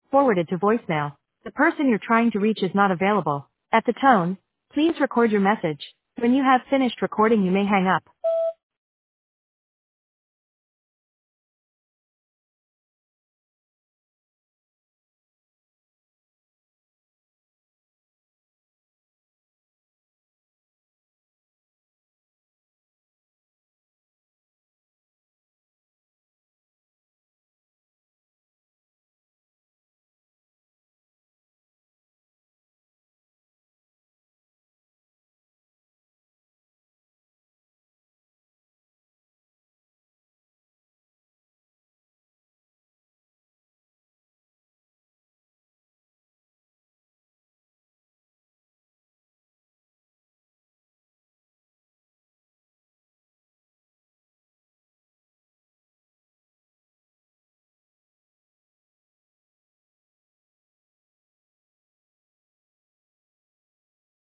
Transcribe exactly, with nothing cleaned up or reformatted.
forwarded to voicemail. The person you're trying to reach is not available. At the tone, please record your message. When you have finished recording, you may hang up.